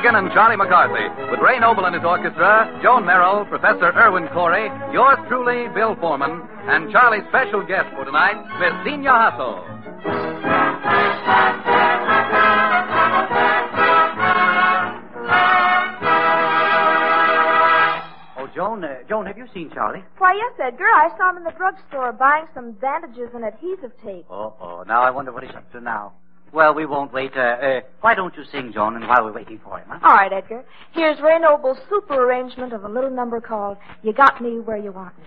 Mulligan and Charlie McCarthy, with Ray Noble and his orchestra, Joan Merrill, Professor Irwin Corey, yours truly, Bill Foreman, and Charlie's special guest for tonight, Miss Senia Hassel. Joan, have you seen Charlie? Why, yes, Edgar. I saw him in the drugstore buying some bandages and adhesive tape. Oh, now I wonder what he's up to now. Well, we won't wait. Why don't you sing, Joan, and while we're waiting for him, huh? All right, Edgar. Here's Ray Noble's super arrangement of a little number called You Got Me Where You Want Me.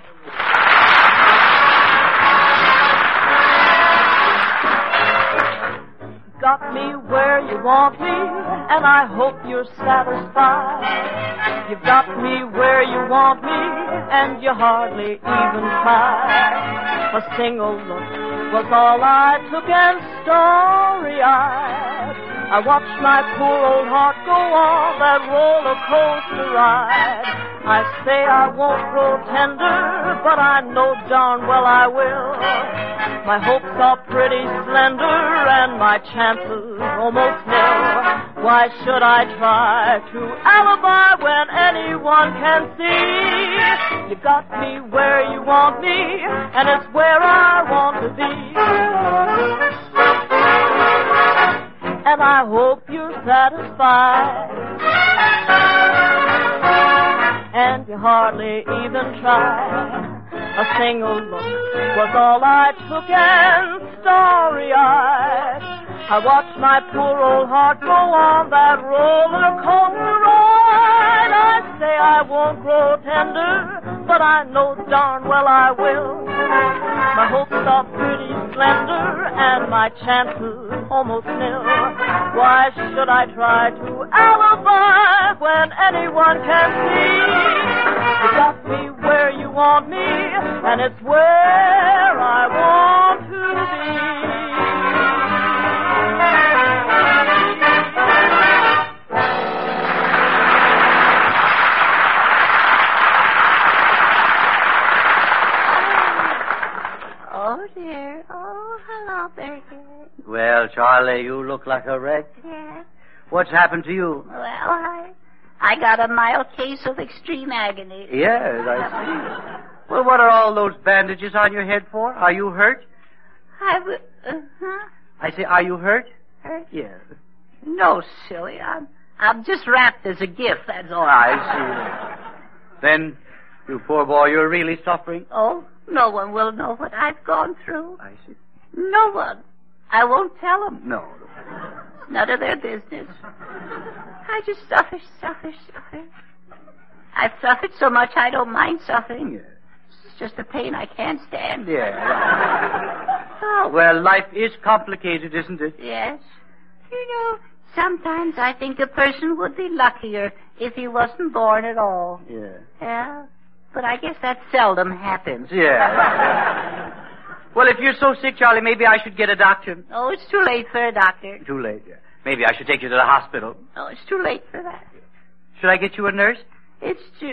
Got me where you want me, and I hope you're satisfied. You've got me where you want me, and you hardly even tried. A single look was all I took, and story-eyed I watched my poor old heart go on that roller coaster ride. I say I won't grow tender, but I know darn well I will. My hopes are pretty slender, and my chances almost nil. Why should I try to alibi when anyone can see? You got me where you want me, and it's where I want to be. And I hope you're satisfied. And you hardly even tried. A single look was all I took, and story-eyed I watched my poor old heart go on that roller coaster ride. I say I won't grow tender, but I know darn well I will. My hopes are pretty slender, and my chances almost nil. Why should I try to alibi when anyone can see? You got me where you want me, and it's where I want to be. Oh, dear. Oh, hello, Bertie. Well, Charlie, you look like a wreck. Yeah. What's happened to you? Well, I got a mild case of extreme agony. Yes, I see. Well, what are all those bandages on your head for? Are you hurt? I say, are you hurt? Hurt? Yes. No, silly. I'm just wrapped as a gift, that's all. I see. Then, you poor boy, you're really suffering? Oh, no one will know what I've gone through. I see. No one. I won't tell them. No. None of their business. I just suffer. I've suffered so much I don't mind suffering. Yes. It's just a pain I can't stand. Yeah. Oh. Well, life is complicated, isn't it? Yes. You know, sometimes I think a person would be luckier if he wasn't born at all. Yeah. Yeah. But I guess that seldom happens. Yeah. Well, if you're so sick, Charlie, maybe I should get a doctor. Oh, it's too late for a doctor. Too late, yeah. Maybe I should take you to the hospital. Oh, it's too late for that. Should I get you a nurse? It's too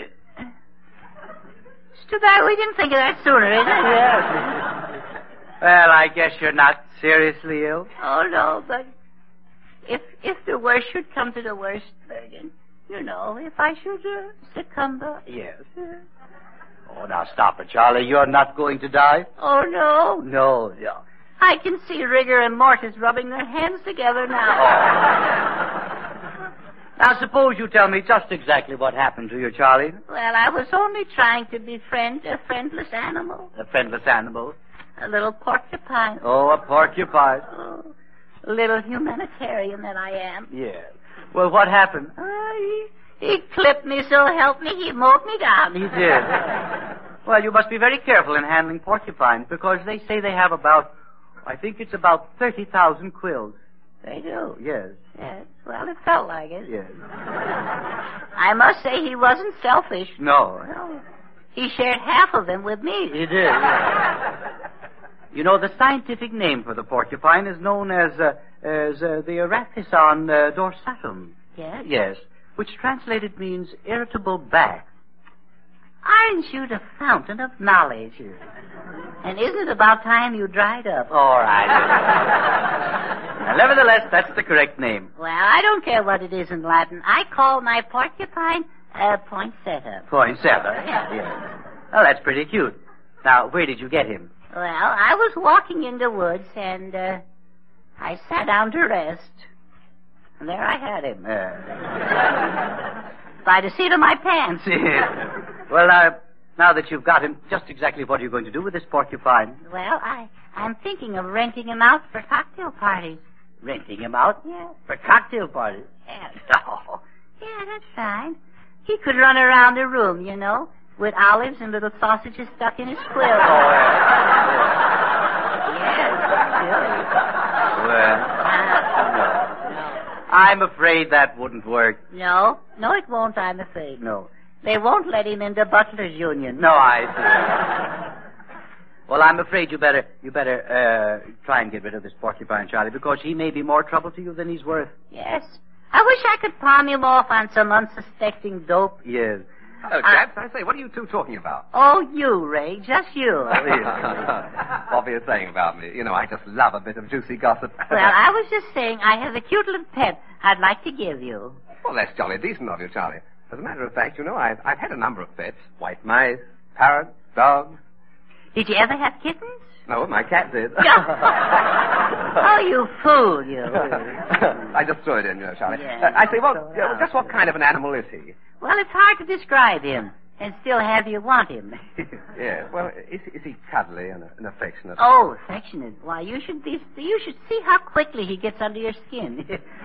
bad we didn't think of that sooner, isn't it? Yes. Well, I guess you're not seriously ill. Oh, no, but if the worst should come to the worst, Bergen, you know, if I should succumb to... Yes. Oh, now stop it, Charlie. You're not going to die. Oh, no? No. I can see Rigor and Mortis rubbing their hands together now. Oh. Now, suppose you tell me just exactly what happened to you, Charlie. Well, I was only trying to befriend a friendless animal. A friendless animal? A little porcupine. Oh, a porcupine. Oh, a little humanitarian that I am. Yes. Well, what happened? He clipped me, so help me, he mowed me down. He did. Well, you must be very careful in handling porcupines, because they say they have about 30,000 quills. They do? Yes. Yes. Well, it felt like it. Yes. I must say he wasn't selfish. No. He shared half of them with me. He did. You know, the scientific name for the porcupine is known as the Erathison dorsatum. Yes? Yes, which translated means irritable back. Aren't you the fountain of knowledge? And isn't it about time you dried up? All right. Nevertheless, that's the correct name. Well, I don't care what it is in Latin. I call my porcupine poinsettia. Poinsettia? Yes. Well, that's pretty cute. Now, where did you get him? Well, I was walking in the woods, and I sat down to rest. And there I had him. By the seat of my pants. Well, now that you've got him, just exactly what are you going to do with this porcupine? Well, I'm thinking of renting him out for cocktail parties. Renting him out? Yeah. For cocktail parties? Yeah. Oh. Yeah, that's fine. He could run around the room, you know, with olives and little sausages stuck in his quill. Well, I'm afraid that wouldn't work. No, it won't, I'm afraid. No. They won't let him into Butler's Union. No, I see. Well, I'm afraid you better try and get rid of this porcupine, Charlie, because he may be more trouble to you than he's worth. Yes. I wish I could palm him off on some unsuspecting dope. Yes. Hello, chaps. I say, what are you two talking about? Oh, you, Ray. Just you. What were you saying about me? You know, I just love a bit of juicy gossip. Well, I was just saying I have a cute little pet I'd like to give you. Well, that's jolly decent of you, Charlie. As a matter of fact, you know, I've had a number of pets. White mice, parrots, dogs. Did you ever have kittens? No, my cat did. Oh, you fool, you. I just threw it in, you know, Charlie. Yeah, I say, well, just what kind of an animal is he? Well, it's hard to describe him and still have you want him. Yes, well, is he cuddly and affectionate? Oh, affectionate. Why, you should see how quickly he gets under your skin.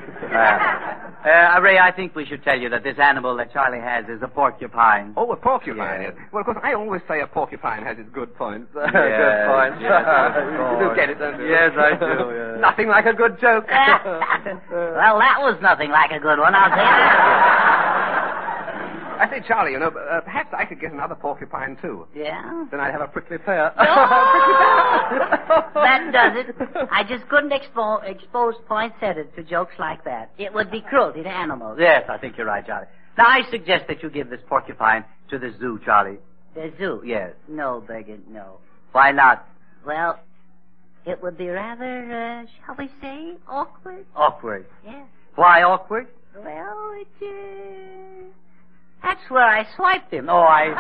Ray, I think we should tell you that this animal that Charlie has is a porcupine. Oh, a porcupine, Yes. yes. Well, of course, I always say a porcupine has its good points. Yes, good points. yes, You do get it, don't you? Yes, I do, yes. Nothing like a good joke. Well, that was nothing like a good one, I'll tell you. I say, Charlie, you know, perhaps I could get another porcupine, too. Yeah? Then I'd have a prickly pear. That does it. I just couldn't expose poinsettia to jokes like that. It would be cruelty to animals. Yes, I think you're right, Charlie. Now, I suggest that you give this porcupine to the zoo, Charlie. The zoo? Yes. No, Biggin, no. Why not? Well, it would be rather, shall we say, awkward. Awkward. Yes. Why awkward? Well, that's where I swiped him. Oh, I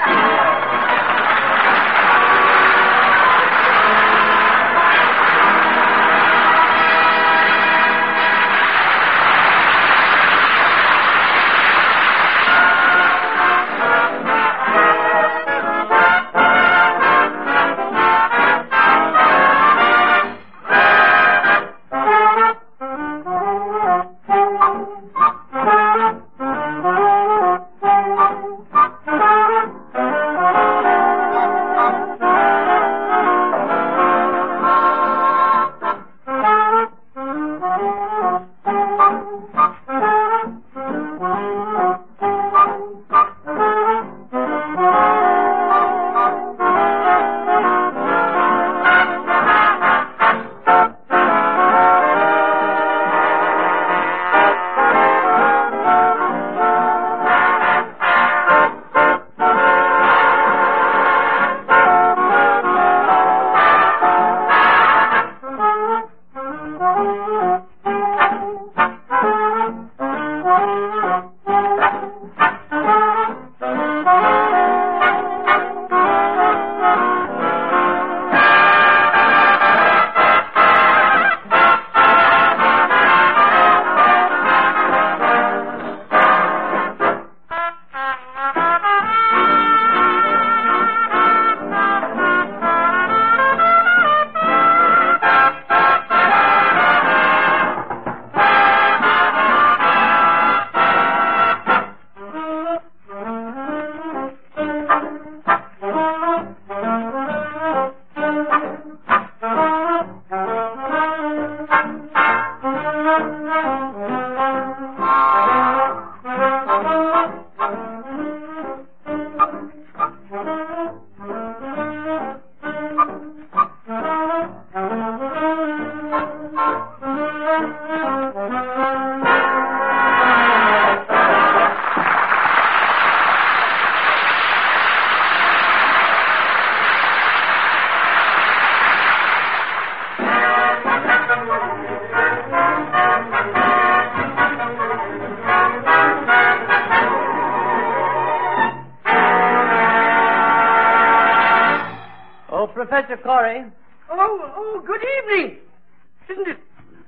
Professor Corey. Oh, good evening. Isn't it?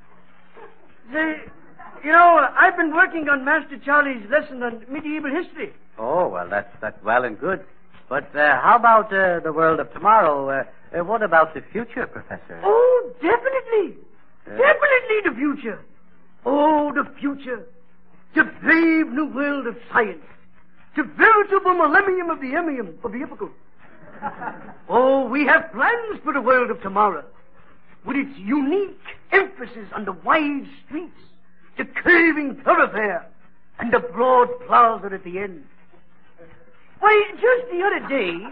I've been working on Master Charlie's lesson on medieval history. Oh, well, that's well and good. But how about the world of tomorrow? What about the future, Professor? Oh, definitely. Definitely the future. Oh, the future. The brave new world of science. The veritable millennium of the epical. Oh, we have plans for the world of tomorrow, with its unique emphasis on the wide streets, the curving thoroughfare, and the broad plaza at the end. Why, just the other day,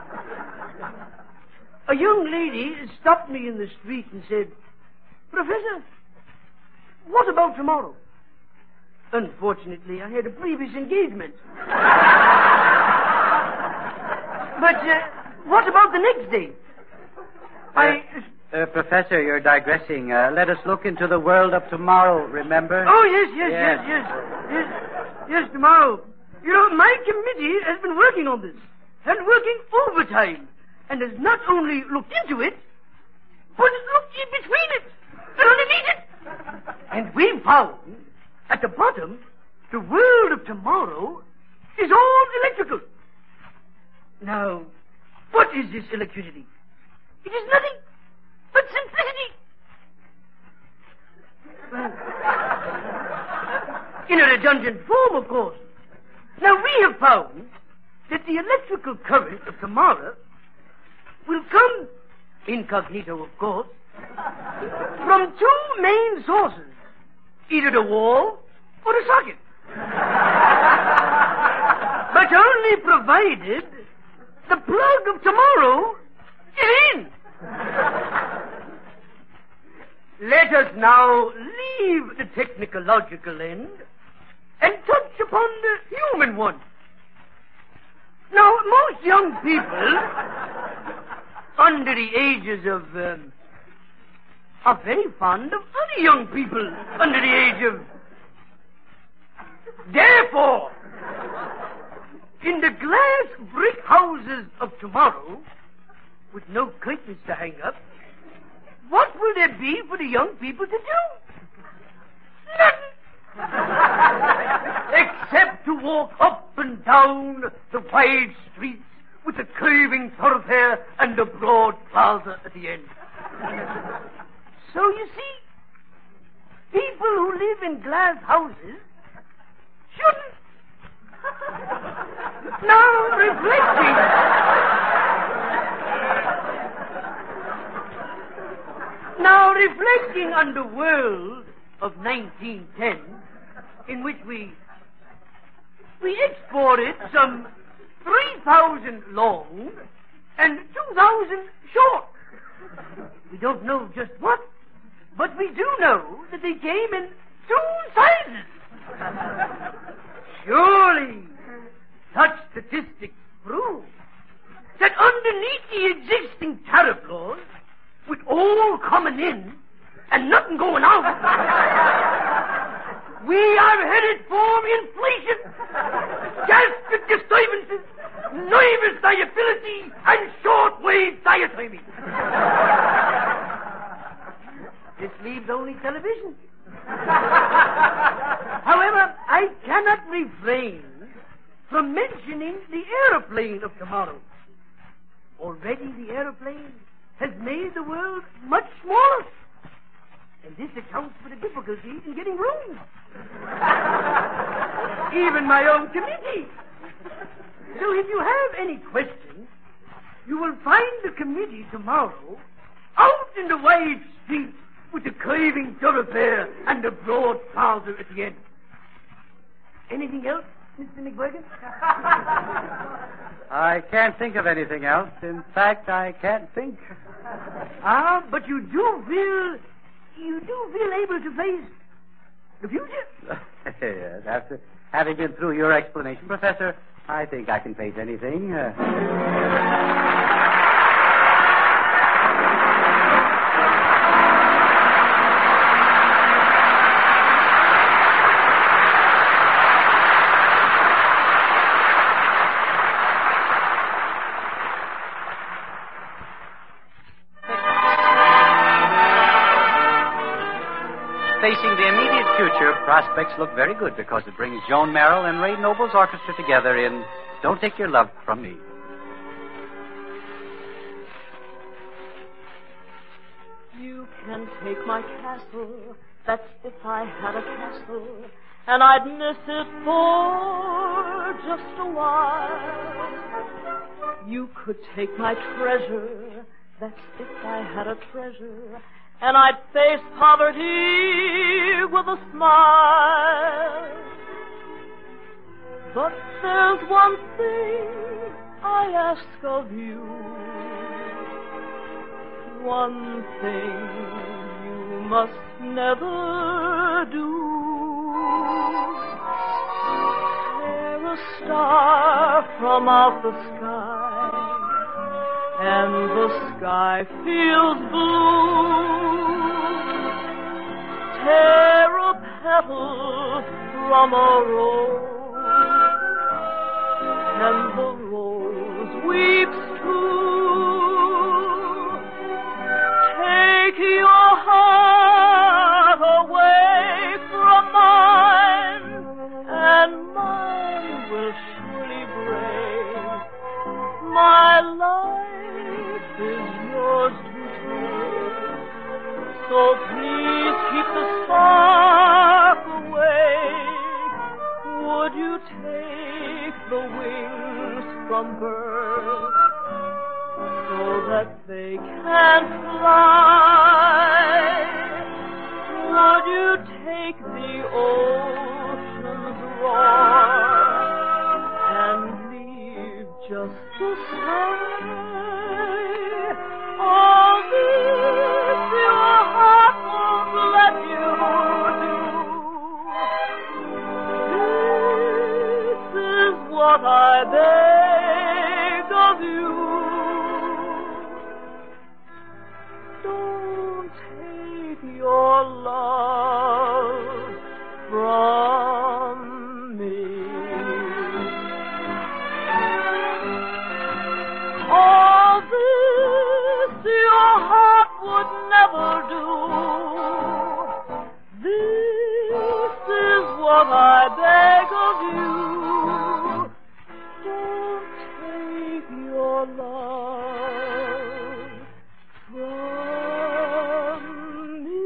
a young lady stopped me in the street and said, "Professor, what about tomorrow?" Unfortunately, I had a previous engagement. But what about the next day? Professor, you're digressing. Let us look into the world of tomorrow, remember? Oh, yes, tomorrow. My committee has been working on this, and working overtime, and has not only looked into it, but looked in between it, and underneath it. And we found, at the bottom, the world of tomorrow is all electrical. Now, what is this electricity? It is nothing but simplicity. In a redundant form, of course. Now, we have found that the electrical current of tomorrow will come, incognito, of course, from two main sources, either the wall or the socket. But only provided the plug of tomorrow is in. Let us now leave the technological end and touch upon the human one. Now, most young people under the ages of are very fond of other young people under the age of. Therefore, in the glass brick houses of tomorrow, with no curtains to hang up, what will there be for the young people to do? Nothing! Except to walk up and down the wide streets with the curving thoroughfare and the broad plaza at the end. So you see, people who live in glass houses shouldn't. Now reflecting on the world of 1910, in which we exported some 3,000 long and 2,000 short. We don't know just what, but we do know that they came in two sizes. Surely, such statistics prove that underneath the existing tariff laws, with all coming in and nothing going out, we are headed for inflation, gastric disturbances, nervous liability, and short-wave diatommy. This leaves only television. However, I cannot refrain from mentioning the aeroplane of tomorrow. Already the aeroplane has made the world much smaller, and this accounts for the difficulty in getting room. Even my own committee. So if you have any questions, you will find the committee tomorrow out in the wide street with the curving thoroughfare and the broad plaza at the end. Anything else, Mr. McBurgan? I can't think of anything else. In fact, I can't think. But you do feel able to face the future? Yes, after having been through your explanation, Professor, I think I can face anything. facing the immediate future, prospects look very good because it brings Joan Merrill and Ray Noble's orchestra together in Don't Take Your Love From Me. You can take my castle, that's if I had a castle, and I'd miss it for just a while. You could take my treasure, that's if I had a treasure, and I'd face poverty with a smile. But there's one thing I ask of you, one thing you must never do. Tear a star from out the sky, and the sky feels blue. Tear a petal from a rose, and the rose weeps too. Take your heart away from mine, and mine will surely break. My life is yours to take, so please keep the spark awake. Would you take the wings from birds so that they can fly? Would you take the ocean's roar and leave just the sky? All this your heart won't let you do. This is what I beg of you. Don't take your love from me. All this your heart would never do. This is what I beg of you. Don't take your love from me.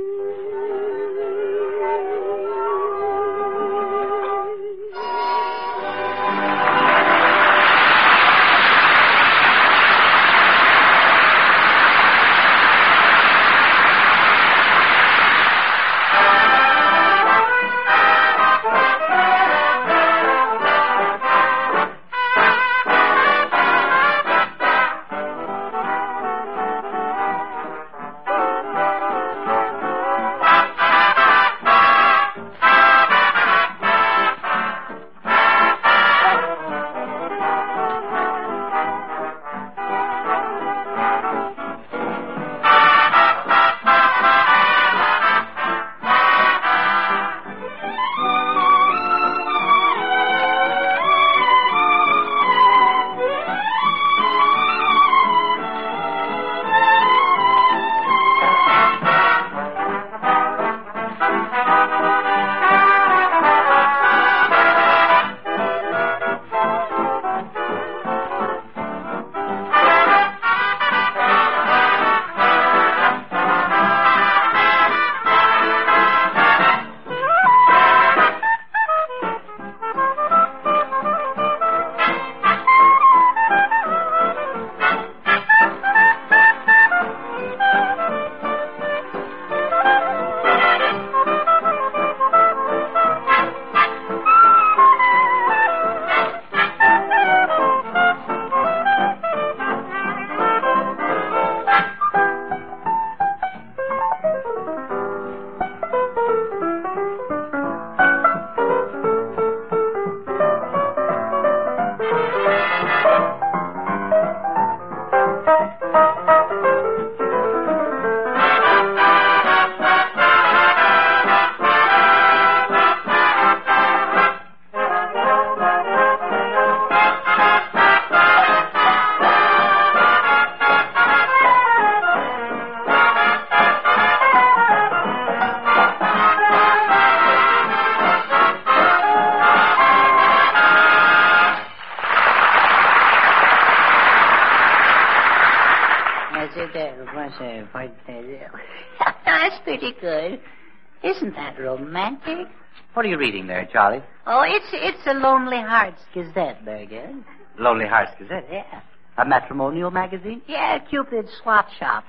That's pretty good. Isn't that romantic? What are you reading there, Charlie? Oh, it's a Lonely Hearts Gazette, Bergen. Lonely Hearts Gazette? Yeah. A matrimonial magazine? Yeah, Cupid's swap shop.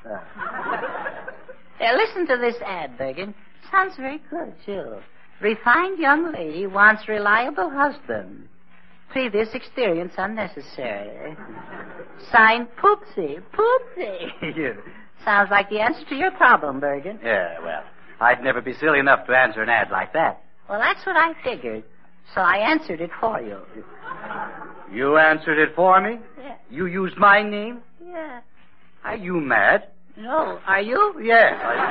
Listen to this ad, Bergen. Sounds very good, too. Refined young lady wants reliable husband. Previous experience unnecessary. Signed, Poopsie. Poopsie. Sounds like the answer to your problem, Bergen. Yeah, well, I'd never be silly enough to answer an ad like that. Well, that's what I figured. So I answered it for you. You answered it for me? Yeah. You used my name? Yeah. Are you mad? No, are you? Yes.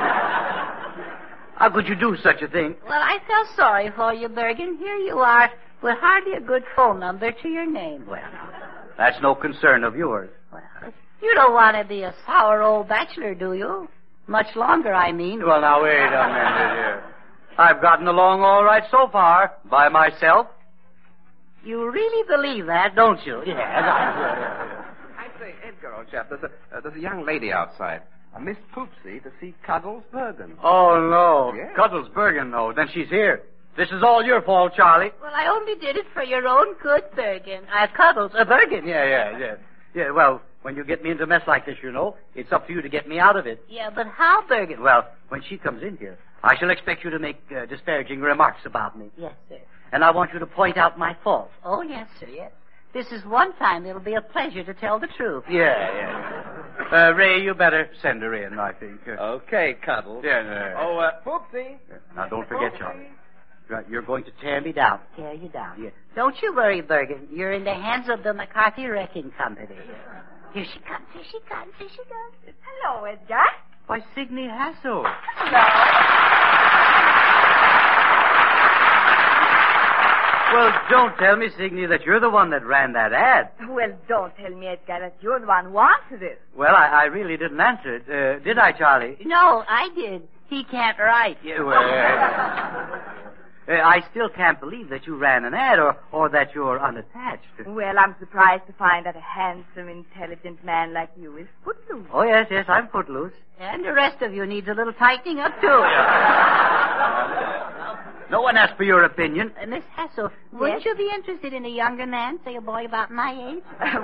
How could you do such a thing? Well, I felt sorry for you, Bergen. Here you are with hardly a good phone number to your name. Well, that's no concern of yours. Well, you don't want to be a sour old bachelor, do you? Much longer, I mean. Well, now, wait a minute here. I've gotten along all right so far, by myself. You really believe that, don't you? Yes, I say, Edgar, old chap, there's a young lady outside. A Miss Poopsie to see Cuddles Bergen. Oh, no. Yes. Cuddles Bergen, no. Then she's here. This is all your fault, Charlie. Well, I only did it for your own good, Bergen. Cuddles, Bergen. Yeah, well, when you get me into a mess like this, you know, it's up to you to get me out of it. Yeah, but how, Bergen? Well, when she comes in here, I shall expect you to make disparaging remarks about me. Yes, sir. And I want you to point out my faults. Oh, yes, sir, yes. This is one time it'll be a pleasure to tell the truth. Yeah. Ray, you better send her in, I think. Okay, Cuddles. Yeah. Oh, Poopsie. Now, don't forget, Charlie. You're going to tear me down. Tear you down. Yeah. Don't you worry, Bergen. You're in the hands of the McCarthy Wrecking Company. Here she comes, here she comes, here she comes. Hello, Edgar. Why, Signe Hasso. Well, don't tell me, Signe, that you're the one that ran that ad. Well, don't tell me, Edgar, that you're the one who answered it. Well, I really didn't answer it. Did I, Charlie? No, I did. He can't write. Yeah, well... I still can't believe that you ran an ad or that you're unattached. Well, I'm surprised to find that a handsome, intelligent man like you is footloose. Oh, yes, I'm footloose. And the rest of you needs a little tightening up, too. No one asked for your opinion. Miss Hassel, wouldn't you be interested in a younger man, say a boy about my age?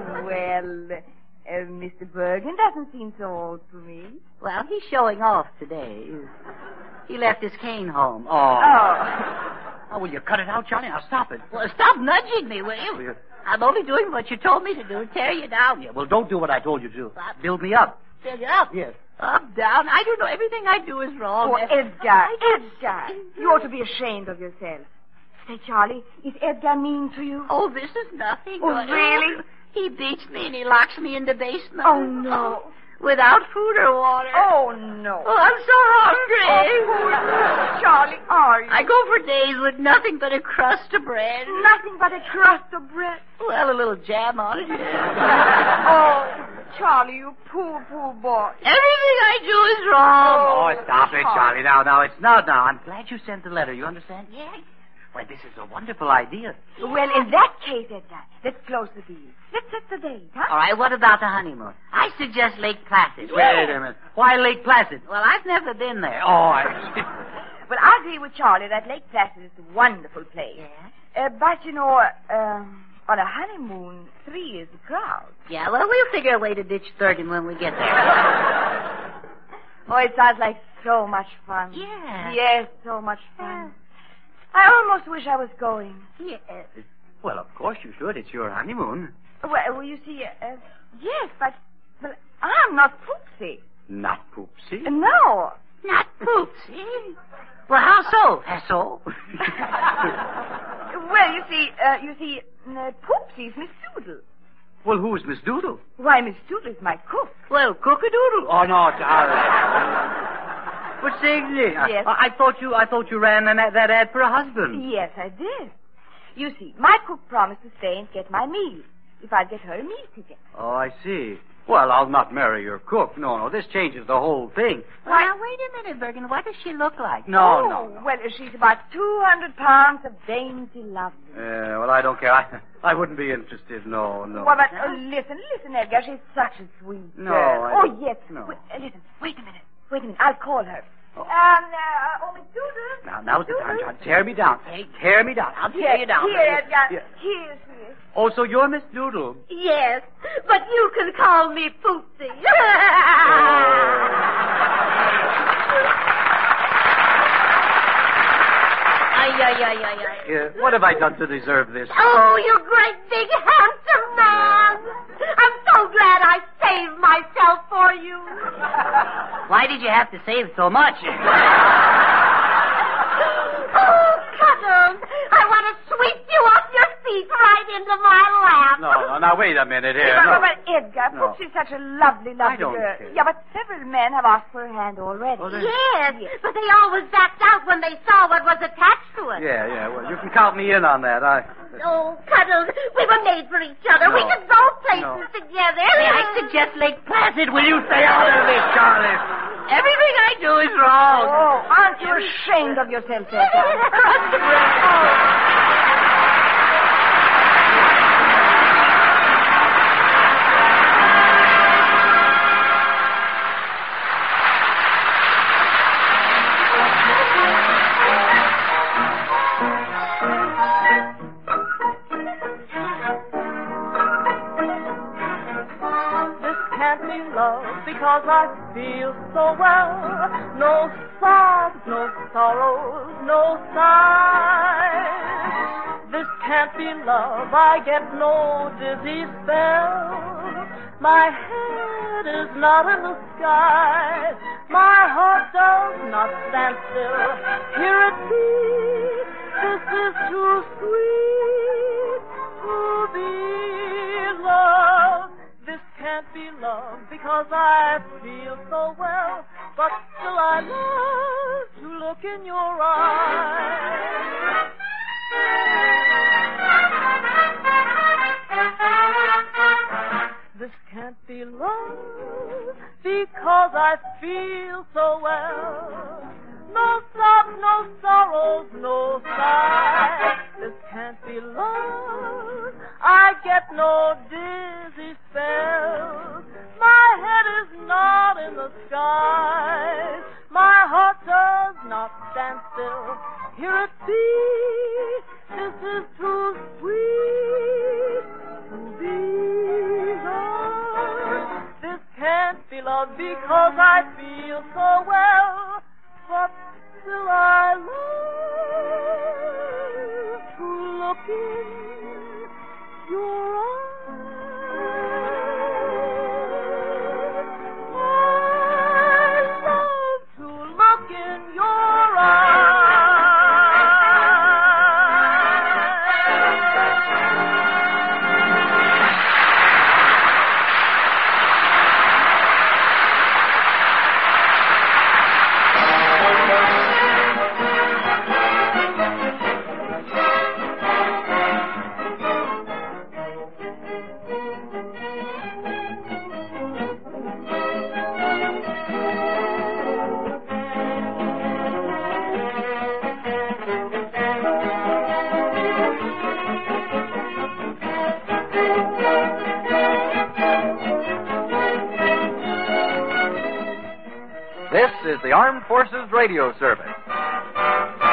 Mr. Bergen doesn't seem so old to me. Well, he's showing off today. He left his cane home. Oh, will you cut it out, Charlie? Now stop it. Well, stop nudging me, will you? I'm only doing what you told me to do, tear you down. Yeah, well, don't do what I told you to do. Build me up. Build you up? Yes. Up, down. I don't know. Everything I do is wrong. Oh, Edgar. You ought to be ashamed of yourself. Say, Charlie, is Edgar mean to you? Oh, this is nothing. Oh, really? He beats me and he locks me in the basement. Oh, no. Without food or water. Oh, no. Oh, I'm so hungry. Oh, Charlie, are you? I go for days with nothing but a crust of bread. Nothing but a crust of bread. Well, a little jam on it. Oh, Charlie, you poor boy. Everything I do is wrong. Oh, stop it, Charlie. Now, it's not now. I'm glad you sent the letter. You understand? Yeah. Well, this is a wonderful idea. Well, in that case, Edgar, let's close the deal. Let's set the date, huh? All right, what about the honeymoon? I suggest Lake Placid. Wait a minute. Why Lake Placid? Well, I've never been there. Oh, I see. Well, I agree with Charlie that Lake Placid is a wonderful place. Yeah? But, you know, on a honeymoon, 3 is a crowd. Yeah, well, we'll figure a way to ditch Thurgan when we get there. Oh, it sounds like so much fun. Yeah. Yes, so much fun. I almost wish I was going. Yeah. Well, of course you should. It's your honeymoon. Well, you see, yes, but I'm not Poopsie. Not Poopsie? No. Not Poopsie? Well, how so, Hasso? Well, you see, Poopsie's Miss Doodle. Well, who's Miss Doodle? Why, Miss Doodle is my cook. Well, cook-a-doodle. Oh, no, Charlie. But Signe, yes. I thought you ran that ad for a husband. Yes, I did. You see, my cook promised to stay and get my meal if I'd get her a meal ticket. Oh, I see. Well, I'll not marry your cook. No, this changes the whole thing. Well, now, wait a minute, Bergen. What does she look like? No. Well, she's about 200 pounds of dainty love. Well, I don't care. I wouldn't be interested. No. Well, but listen, Edgar. She's such a sweet No, girl. I Oh, don't- yes. no. Listen, wait a minute. I'll call her. Oh. Miss Doodle. Now's the time, John. Tear me down. Hey, tear me down. I'll tear you down. Here, Edgar. Yeah. Here. Oh, so you're Miss Doodle. Yes, but you can call me Poopsie. Ay. What have I done to deserve this? Oh, you great big handsome man. I'm so glad I saved myself for you. Why did you have to save so much? Oh, Cuddles, I want to sweep you off your feet right into my lap. No, now, wait a minute here. But Edgar, No. Poochie's such a lovely I don't girl. care. Yeah, but several men have asked for her hand already. Yes, but they always backed out when they saw what was attached to it. Yeah, well, you can count me in on that. Oh, Cuddles, we were made for each other. No. We could go places together. I suggest Lake Placid. Will you stay out of this, Charlie? Everything I do is wrong. Oh, aren't you ashamed of yourself, Edgar? This can't be love because I feel so well. No sobs, no sorrows, no sighs. This can't be love. I get no dizzy spell. My head is not in the sky. My heart does not stand still. Hear it beat. This is too sweet to be loved. This can't be love because I feel so well, but still I love to look in your eyes. This can't be love because I feel so well. No sobs, no sorrows, no sighs. This can't be love. I get no dizzy spells. My head is not in the skies. My heart does not stand still. Hear it beat. This is too sweet to be loved. This can't be love because I feel so well. But still I love to look in your eyes. I love to look in your eyes. This is the Armed Forces Radio Service.